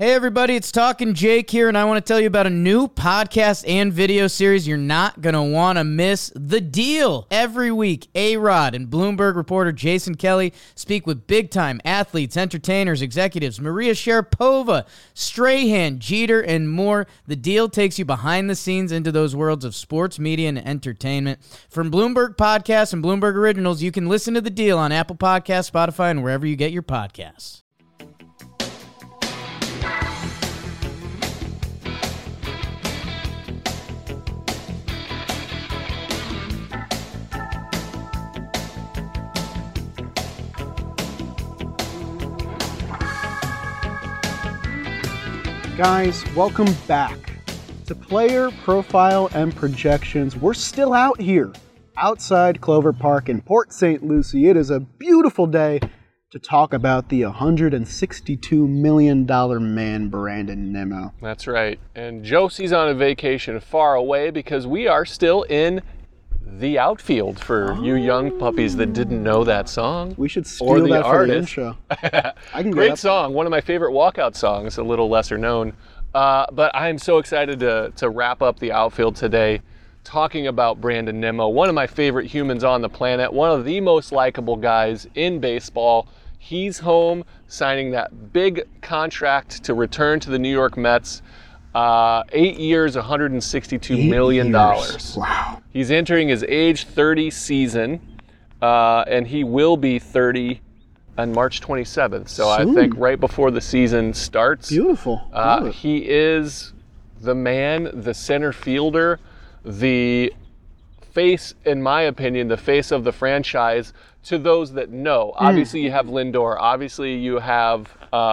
Hey everybody, it's Talkin' Jake here, and I want to tell you about a new podcast and video series you're not going to want to miss, The Deal. Every week, A-Rod and Bloomberg reporter Jason Kelly speak with big-time athletes, entertainers, executives, Maria Sharapova, Strahan, Jeter, and more. The Deal takes you behind the scenes into those worlds of sports, media, and entertainment. From Bloomberg Podcasts and Bloomberg Originals, you can listen to The Deal on Apple Podcasts, Spotify, and wherever you get your podcasts. Guys, welcome back to Player Profile and Projections. We're still out here outside Clover Park in Port St. Lucie. It is a beautiful day to talk about the $162 million man, Brandon Nimmo. That's right. And Josie's on a vacation far away because we are still in the outfield for you young puppies that didn't know that song. We should steal that for the intro. Great song. One of my favorite walkout songs, a little lesser known. But I'm so excited to wrap up the outfield today talking about Brandon Nimmo, one of my favorite humans on the planet, one of the most likable guys in baseball. He's home signing that big contract to return to the New York Mets. 8 years, $162 million. Wow. He's entering his age 30 season, and he will be 30 on March 27th. So soon. I think right before the season starts. Beautiful. He is the man, the center fielder, the face, in my opinion, the face of the franchise to those that know. Obviously, you have Lindor. Obviously, you have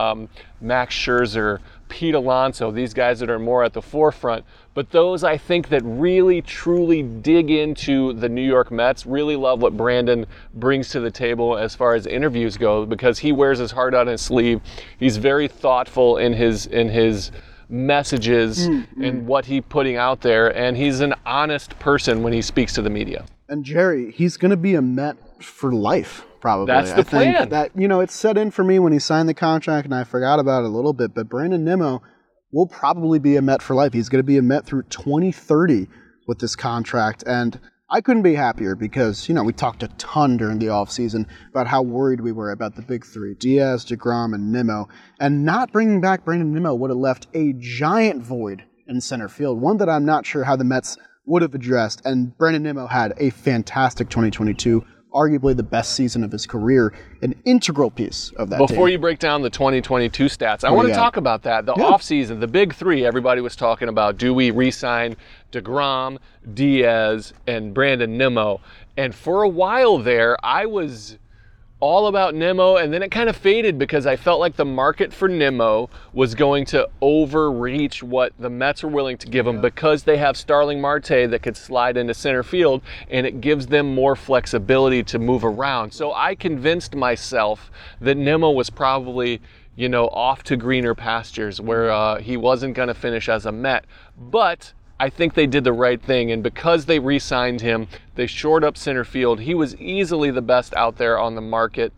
Max Scherzer, Pete Alonso, these guys that are more at the forefront. But those, I think, that really, truly dig into the New York Mets really love what Brandon brings to the table as far as interviews go, because he wears his heart on his sleeve. He's very thoughtful in his messages and what he's putting out there, and he's an honest person when he speaks to the media. And Jerry, he's going to be a Met for life, probably. That's the plan. Think that, it's set in for me when he signed the contract, and I forgot about it a little bit, but Brandon Nimmo will probably be a Met for life. He's going to be a Met through 2030 with this contract, and I couldn't be happier because, we talked a ton during the offseason about how worried we were about the big three, Diaz, DeGrom, and Nimmo, and not bringing back Brandon Nimmo would have left a giant void in center field, one that I'm not sure how the Mets would have addressed, and Brandon Nimmo had a fantastic 2022, arguably the best season of his career, an integral piece of that Before team. you break down the 2022 stats, I want to talk about that. The offseason, the big three, everybody was talking about, do we re-sign DeGrom, Diaz, and Brandon Nimmo? And for a while there, I was all about Nimmo, and then it kind of faded because I felt like the market for Nimmo was going to overreach what the Mets are willing to give him because they have Starling Marte that could slide into center field, and it gives them more flexibility to move around. So I convinced myself that Nimmo was probably, off to greener pastures where he wasn't going to finish as a Met. But I think they did the right thing, and because they re-signed him, they shored up center field. He was easily the best out there on the market.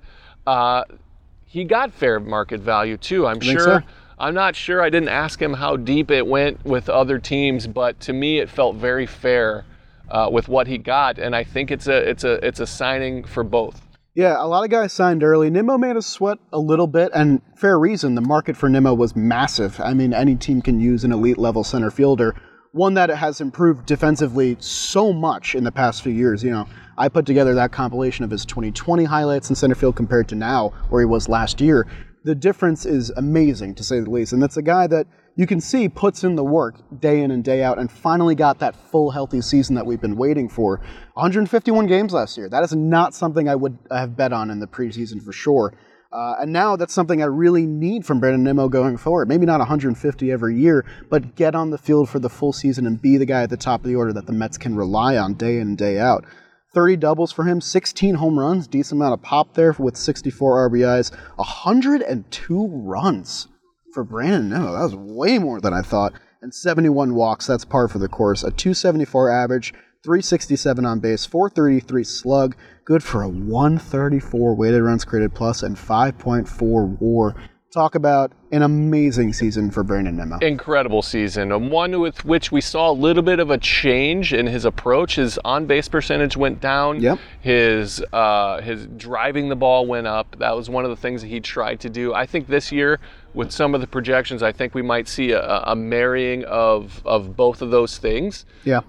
He got fair market value too, I'm sure. So. I'm not sure. I didn't ask him how deep it went with other teams, but to me it felt very fair with what he got, and I think it's a signing for both. Yeah, a lot of guys signed early. Nimmo made us sweat a little bit, and fair reason. The market for Nimmo was massive. I mean, any team can use an elite level center fielder. One that has improved defensively so much in the past few years. I put together that compilation of his 2020 highlights in center field compared to now, where he was last year. The difference is amazing, to say the least. And that's a guy that you can see puts in the work day in and day out and finally got that full healthy season that we've been waiting for. 151 games last year. That is not something I would have bet on in the preseason for sure. And now that's something I really need from Brandon Nimmo going forward. Maybe not 150 every year, but get on the field for the full season and be the guy at the top of the order that the Mets can rely on day in and day out. 30 doubles for him, 16 home runs, decent amount of pop there with 64 RBIs, 102 runs for Brandon Nimmo. That was way more than I thought. And 71 walks, that's par for the course. A 274 average, 367 on base, 433 slug, good for a 134 weighted runs created plus and 5.4 WAR. Talk about an amazing season for Brandon Nimmo. Incredible season. And one with which we saw a little bit of a change in his approach. His on-base percentage went down. Yep. His driving the ball went up. That was one of the things that he tried to do. I think this year, with some of the projections, I think we might see a marrying of both of those things. Yeah.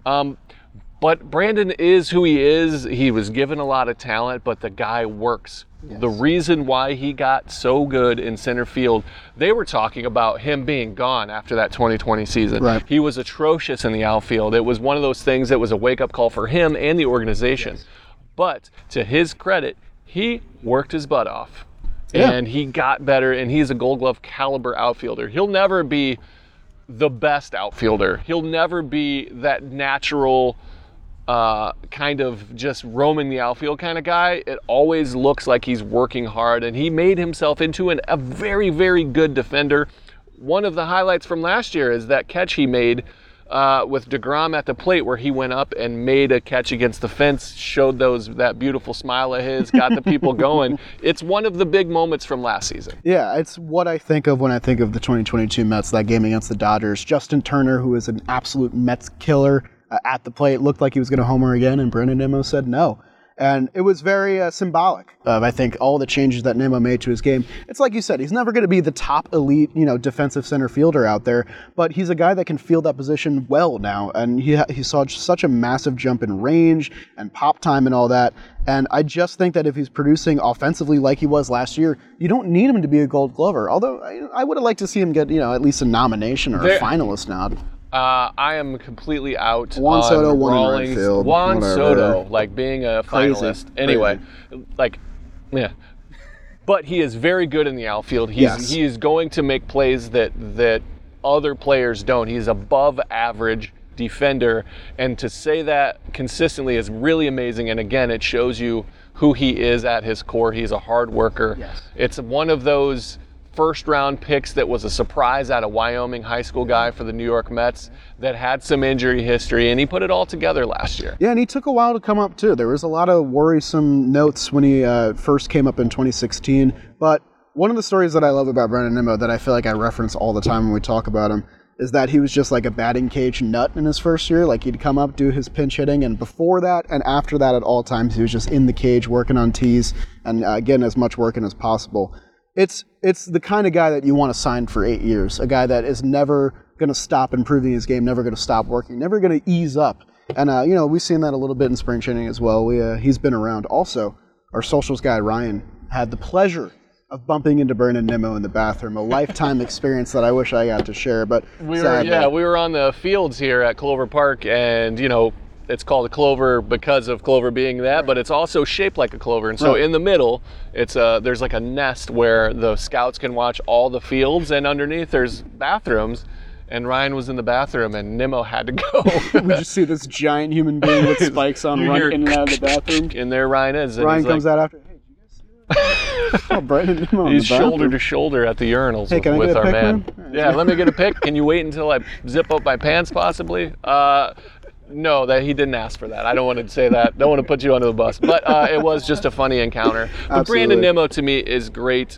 But Brandon is who he is. He was given a lot of talent, but the guy works. Yes. The reason why he got so good in center field, they were talking about him being gone after that 2020 season. Right. He was atrocious in the outfield. It was one of those things that was a wake-up call for him and the organization. Yes. But to his credit, he worked his butt off. Yeah. And he got better, and he's a Gold Glove caliber outfielder. He'll never be the best outfielder. He'll never be that natural kind of just roaming the outfield kind of guy. It always looks like he's working hard, and he made himself into a very, very good defender. One of the highlights from last year is that catch he made with DeGrom at the plate, where he went up and made a catch against the fence, showed that beautiful smile of his, got the people going. It's one of the big moments from last season. Yeah, it's what I think of when I think of the 2022 Mets, that game against the Dodgers. Justin Turner, who is an absolute Mets killer, at the plate, looked like he was going to homer again, and Brandon Nimmo said no. And it was very symbolic of, I think, all the changes that Nimmo made to his game. It's like you said, he's never going to be the top elite, defensive center fielder out there, but he's a guy that can field that position well now. And he saw such a massive jump in range and pop time and all that. And I just think that if he's producing offensively like he was last year, you don't need him to be a Gold Glover. Although I would have liked to see him get, at least a nomination or a finalist nod. I am completely out Juan on Soto won in Rawlings. right field. Juan Whatever. Soto, like being a finalist. Anyway, yeah. But he is very good in the outfield. He is going to make plays that other players don't. He's above average defender, and to say that consistently is really amazing. And again, it shows you who he is at his core. He's a hard worker. Yes. It's one of those first-round picks that was a surprise out of Wyoming high school guy for the New York Mets that had some injury history, and he put it all together last year. Yeah, and he took a while to come up, too. There was a lot of worrisome notes when he first came up in 2016, but one of the stories that I love about Brandon Nimmo that I feel like I reference all the time when we talk about him is that he was just like a batting cage nut in his first year. Like, he'd come up, do his pinch hitting, and before that and after that at all times, he was just in the cage working on tees and getting as much work in as possible. It's the kind of guy that you want to sign for 8 years, a guy that is never going to stop improving his game, never going to stop working, never going to ease up. And, we've seen that a little bit in spring training as well. He's been around. Also, our socials guy, Ryan, had the pleasure of bumping into Brandon Nimmo in the bathroom, a lifetime experience that I wish I got to share. But we were on the fields here at Clover Park, and, it's called a clover because of clover being that, but it's also shaped like a clover. And so in the middle, there's like a nest where the scouts can watch all the fields, and underneath there's bathrooms. And Ryan was in the bathroom, and Nimmo had to go. We just see this giant human being with spikes on run in and out of the bathroom. And there Ryan is. And Ryan comes out after, hey, did you guys see that? Brandon Nimmo in He's the bathroom. shoulder to shoulder at the urinals with our pic, man. Yeah, let me get a pic. Can you wait until I zip up my pants possibly? No, that he didn't ask for that. I don't want to say that. Don't want to put you under the bus. But it was just a funny encounter. But Brandon Nimmo, to me, is great.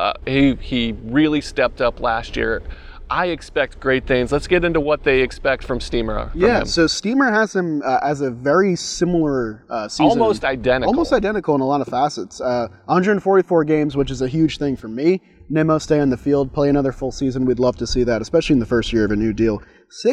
He really stepped up last year. I expect great things. Let's get into what they expect from Steamer. Him. So Steamer has him as a very similar season. Almost identical. Almost identical in a lot of facets. 144 games, which is a huge thing for me. Nimmo stay on the field, play another full season. We'd love to see that, especially in the first year of a new deal.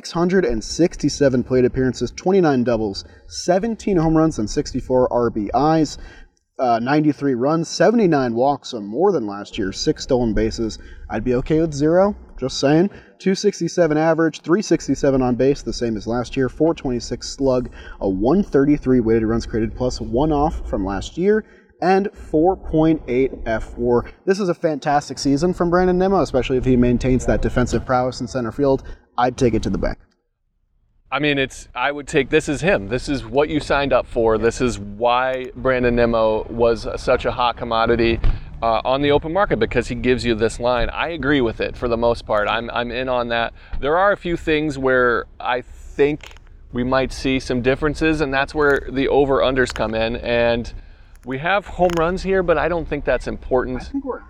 667 plate appearances, 29 doubles, 17 home runs, and 64 RBIs. 93 runs, 79 walks, so more than last year, 6 stolen bases. I'd be okay with 0, just saying. 267 average, 367 on base, the same as last year, 426 slug, a 133 weighted runs created plus 1 off from last year, and 4.8 F4. This is a fantastic season from Brandon Nimmo, especially if he maintains that defensive prowess in center field. I'd take it to the bank. I mean, I would take this as him. This is what you signed up for. This is why Brandon Nimmo was such a hot commodity on the open market, because he gives you this line. I agree with it for the most part. I'm in on that. There are a few things where I think we might see some differences, and that's where the over-unders come in. And we have home runs here, but I don't think that's important. I think we're excellent.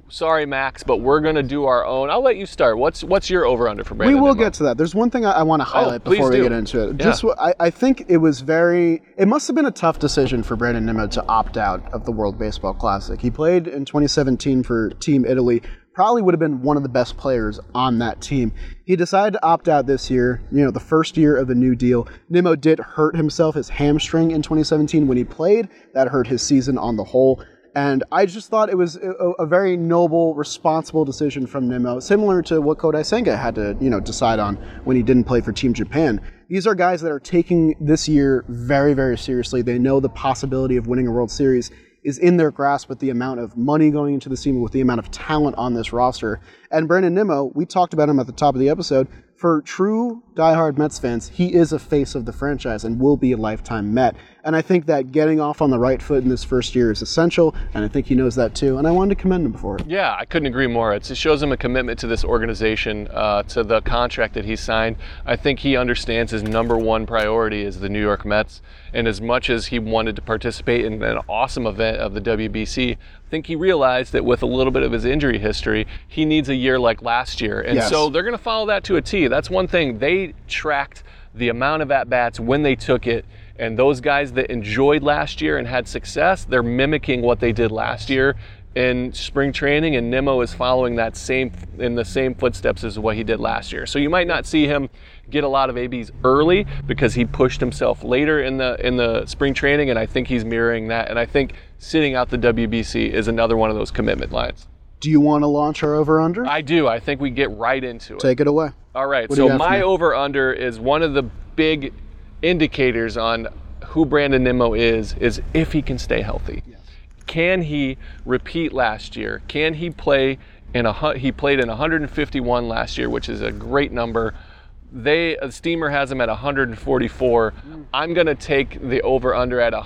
sorry, Max, but we're going to do our own. I'll let you start. What's your over-under for Brandon We will Nimmo? get to that. There's one thing I want to highlight before we get into it. Yeah. I think it must have been a tough decision for Brandon Nimmo to opt out of the World Baseball Classic. He played in 2017 for Team Italy. Probably would have been one of the best players on that team. He decided to opt out this year, the first year of the new deal. Nimmo did hurt himself, his hamstring in 2017 when he played. That hurt his season on the whole. And I just thought it was a very noble, responsible decision from Nimmo, similar to what Kodai Senga had to, decide on when he didn't play for Team Japan. These are guys that are taking this year very, very seriously. They know the possibility of winning a World Series is in their grasp with the amount of money going into the team, with the amount of talent on this roster. And Brandon Nimmo, we talked about him at the top of the episode. For true diehard Mets fans, he is a face of the franchise and will be a lifetime Met. And I think that getting off on the right foot in this first year is essential, and I think he knows that too, and I wanted to commend him for it. Yeah, I couldn't agree more. It shows him a commitment to this organization, to the contract that he signed. I think he understands his number one priority is the New York Mets, and as much as he wanted to participate in an awesome event of the WBC, I think he realized that with a little bit of his injury history, he needs a year like last year. And so they're going to follow that to a T. That's one thing. They tracked the amount of at-bats when they took it, and those guys that enjoyed last year and had success, they're mimicking what they did last year in spring training, and Nimmo is following that in the same footsteps as what he did last year. So you might not see him get a lot of ABs early because he pushed himself later in the spring training, and I think he's mirroring that. And I think sitting out the WBC is another one of those commitment lines. Do you want to launch our over-under? I do. I think we get right into it. Take it away. All right. So my over-under is one of the big indicators on who Brandon Nimmo is if he can stay healthy. Yeah. Can he repeat last year? Can he play he played in 151 last year, which is a great number. Steamer has him at 144. I'm going to take the over-under at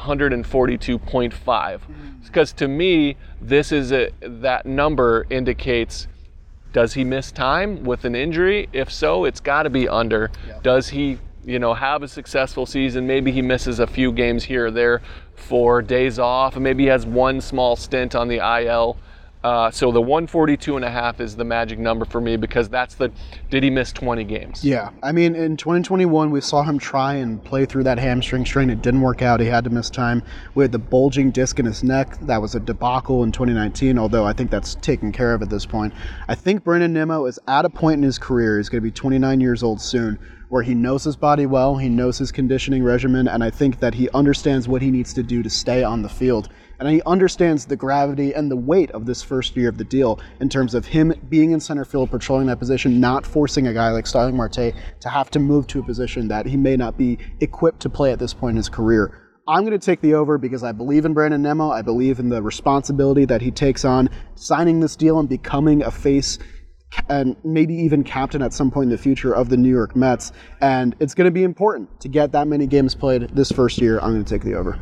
142.5. Because to me, that number indicates, does he miss time with an injury? If so, it's got to be under. Yeah. Does he have a successful season? Maybe he misses a few games here or there for days off, and maybe he has one small stint on the IL. So the 142.5 is the magic number for me, because did he miss 20 games? Yeah. I mean, in 2021, we saw him try and play through that hamstring strain. It didn't work out. He had to miss time. We had the bulging disc in his neck. That was a debacle in 2019, although I think that's taken care of at this point. I think Brandon Nimmo is at a point in his career, he's going to be 29 years old soon, where he knows his body well, he knows his conditioning regimen, and I think that he understands what he needs to do to stay on the field. And he understands the gravity and the weight of this first year of the deal in terms of him being in center field, patrolling that position, not forcing a guy like Starling Marte to have to move to a position that he may not be equipped to play at this point in his career. I'm going to take the over because I believe in Brandon Nimmo. I believe in the responsibility that he takes on signing this deal and becoming a face and maybe even captain at some point in the future of the New York Mets. And it's going to be important to get that many games played this first year. I'm going to take the over.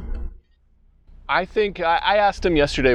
I think I asked him yesterday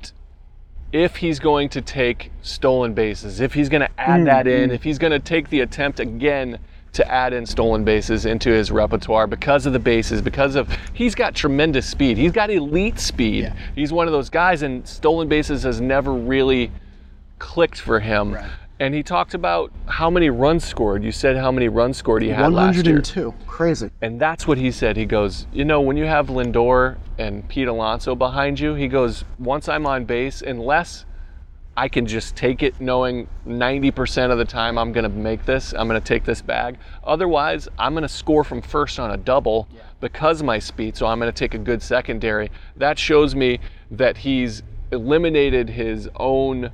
if he's going to take stolen bases, if he's going to add that in, if he's going to take the attempt again to add in stolen bases into his repertoire because of the bases, he's got tremendous speed. He's got elite speed. Yeah. He's one of those guys, and stolen bases has never really clicked for him. Right. And he talked about how many runs scored. You said how many runs scored he had last year. 102. Crazy. And that's what he said. He goes, when you have Lindor and Pete Alonso behind you, he goes, once I'm on base, unless I can just take it knowing 90% of the time I'm going to make this, I'm going to take this bag. Otherwise, I'm going to score from first on a double because of my speed, so I'm going to take a good secondary. That shows me that he's eliminated his own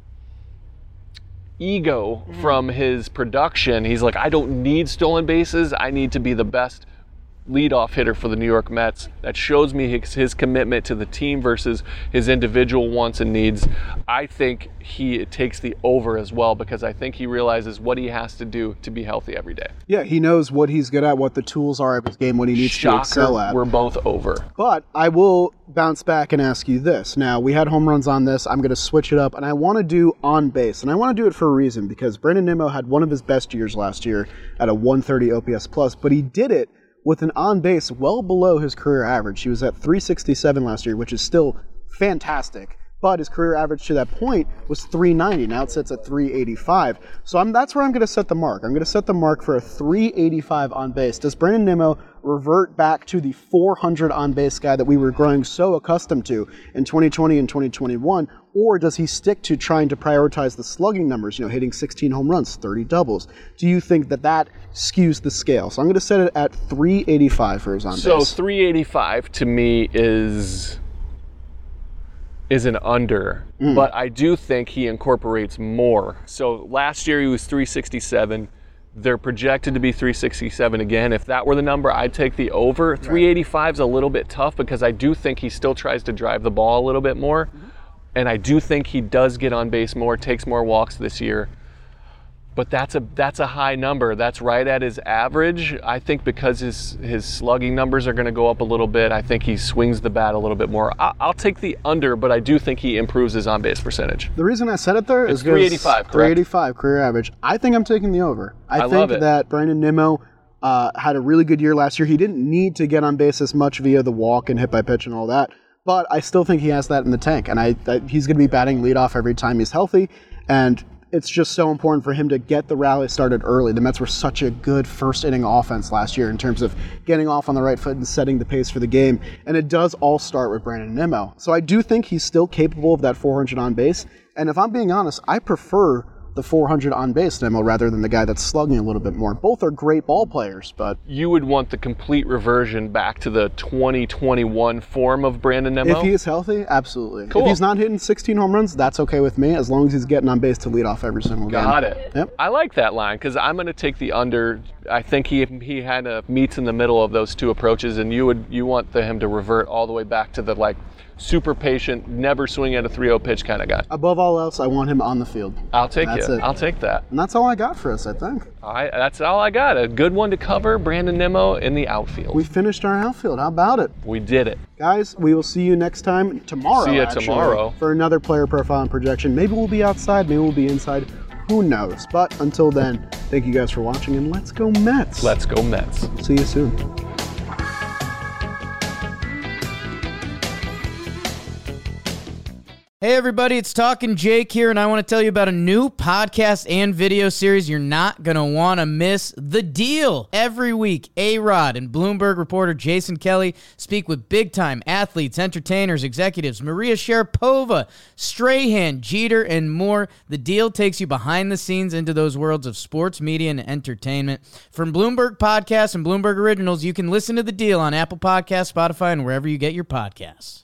ego from his production. He's like, I don't need stolen bases. I need to be the best leadoff hitter for the New York Mets. That shows me his commitment to the team versus his individual wants and needs. I think he takes the over as well, because I think he realizes what he has to do to be healthy every day. Yeah, he knows what he's good at, what the tools are of his game, what he needs to excel at. We're both over. But I will bounce back and ask you this. Now, we had home runs on this. I'm going to switch it up, and I want to do on base. And I want to do it for a reason, because Brandon Nimmo had one of his best years last year at a 130 OPS plus, but he did it with an on-base well below his career average. He was at 367 last year, which is still fantastic. but his career average to that point was 390. Now it sits at 385. So that's where I'm going to set the mark. I'm going to set the mark for a 385 on base. Does Brandon Nimmo revert back to the 400 on base guy that we were growing so accustomed to in 2020 and 2021? Or does he stick to trying to prioritize the slugging numbers, hitting 16 home runs, 30 doubles? Do you think that skews the scale? So I'm going to set it at 385 for his on base. So 385 to me is an under, but I do think he incorporates more. So last year he was 367. They're projected to be 367 again. If that were the number, I'd take the over. Right. 385 is a little bit tough because I do think he still tries to drive the ball a little bit more. And I do think he does get on base more, takes more walks this year. But that's a high number. That's right at his average. I think because his slugging numbers are going to go up a little bit, I think he swings the bat a little bit more. I'll take the under, but I do think he improves his on-base percentage. The reason I said it there is 385, correct? 385 career average. I think I'm taking the over. I think that Brandon Nimmo had a really good year last year. He didn't need to get on base as much via the walk and hit by pitch and all that, but I still think he has that in the tank, and he's going to be batting leadoff every time he's healthy, and it's just so important for him to get the rally started early. The Mets were such a good first inning offense last year in terms of getting off on the right foot and setting the pace for the game. And it does all start with Brandon Nimmo. So I do think he's still capable of that 400 on base. And if I'm being honest, I prefer the 400 on base Nimmo rather than the guy that's slugging a little bit more. Both are great ball players, but you would want the complete reversion back to the 2021 form of Brandon Nimmo? If he is healthy, absolutely. Cool. If he's not hitting 16 home runs, that's okay with me, as long as he's getting on base to lead off every single game. Got it. Yep. I like that line because I'm going to take the under. I think he had meets in the middle of those two approaches, and you want him to revert all the way back to the super patient, never swing at a 3-0 pitch kind of guy. Above all else, I want him on the field. I'll take it. I'll take that. And that's all I got for us, I think. That's all I got. A good one to cover, Brandon Nimmo in the outfield. We finished our outfield. How about it? We did it. Guys, we will see you next time, tomorrow. See you tomorrow. For another player profile and projection. Maybe we'll be outside, maybe we'll be inside. Who knows? But until then, thank you guys for watching, and let's go Mets. Let's go Mets. See you soon. Hey everybody, it's Talkin' Jake here, and I want to tell you about a new podcast and video series you're not going to want to miss. The Deal. Every week, A-Rod and Bloomberg reporter Jason Kelly speak with big-time athletes, entertainers, executives, Maria Sharapova, Strahan, Jeter, and more. The Deal takes you behind the scenes into those worlds of sports, media, and entertainment. From Bloomberg Podcasts and Bloomberg Originals, you can listen to The Deal on Apple Podcasts, Spotify, and wherever you get your podcasts.